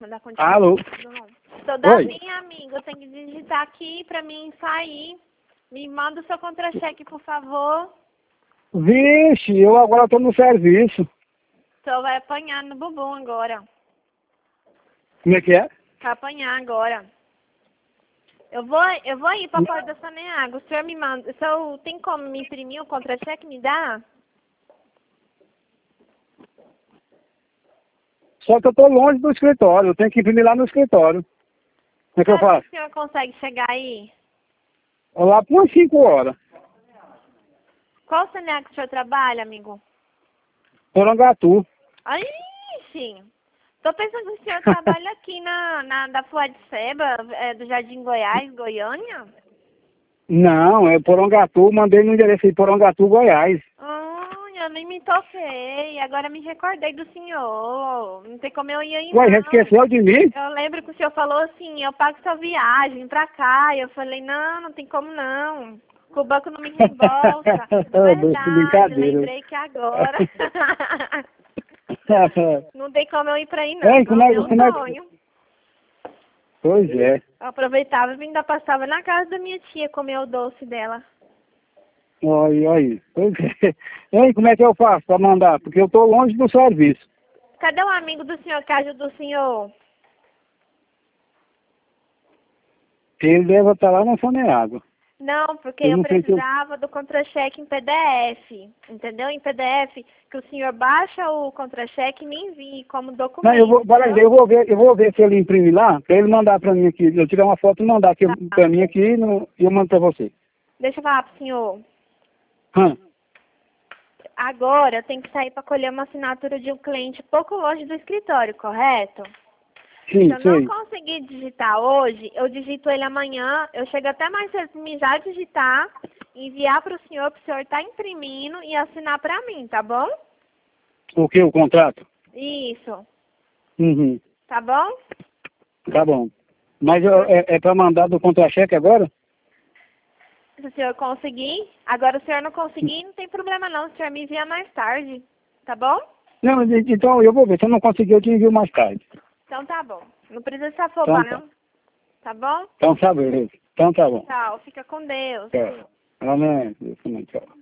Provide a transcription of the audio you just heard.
Mandar continuar. Alô? Sou Davi, amigo. Tem que digitar aqui pra mim sair. Me manda o seu contra-cheque, por favor. Vixe, eu agora tô no serviço. O senhor vai apanhar no bumbum agora. Como é que é? Vai apanhar agora. Eu vou ir pra fora da Saneago. O senhor me manda. O senhor tem como me imprimir o contra-cheque? Me dá? Só que eu tô longe do escritório, eu tenho que imprimir lá no escritório. Como é que eu Quando faço? o senhor consegue chegar aí? Lá por umas 5 horas. Qual Saneago que o senhor trabalha, amigo? Porangatu. Ai, sim. Tô pensando que o senhor trabalha aqui da Fuadiceba, do Jardim Goiás, Goiânia? Não, é Porangatu, mandei no endereço de Porangatu, Goiás. Eu nem me toquei. Agora me recordei do senhor. Não tem como eu ir aí, Ué, já não. esqueceu de mim? Eu lembro que o senhor falou assim, eu pago sua viagem pra cá. Eu falei, não tem como não. Que o banco não me reembolsa. Verdade, Brincadeira. lembrei que agora. Não tem como eu ir pra aí, não. Ei, como é, Meu como é... sonho. Pois é. Eu aproveitava e ainda passava na casa da minha tia comer o doce dela. Olha. Pois é. Ei, como é que eu faço pra mandar? Porque eu tô longe do serviço. Cadê o amigo do senhor que ajuda o senhor? Ele deve estar lá na Saneago. Não, porque Eu eu não sei se eu... precisava do contra-cheque em PDF, entendeu? Em PDF, que o senhor baixa o contra-cheque e me envie como documento. Não, eu vou ver se ele imprimir lá, pra ele mandar pra mim aqui. Eu tirar uma foto e mandar aqui pra mim aqui e eu mando pra você. Deixa eu falar pro senhor. Hã? Agora eu tenho que sair para colher uma assinatura de um cliente pouco longe do escritório, correto? Sim, Se eu não conseguir digitar hoje, eu digito ele amanhã. Eu chego até mais cedo para me já digitar, enviar para o senhor estar imprimindo e assinar para mim, tá bom? O que? O contrato? Isso. Uhum. Tá bom? Tá bom. Mas é pra mandar do contra-cheque agora? Se o senhor conseguir. Agora, se o senhor não conseguir, não tem problema não. O senhor me envia mais tarde. Tá bom? Não, então eu vou ver. Se eu não conseguir, eu te envio mais tarde. Então tá bom. Não precisa se afobar, não. Tá bom? Então tá beleza. Então tá bom. Tchau. Fica com Deus. Tchau. Amém. Deus também, tchau.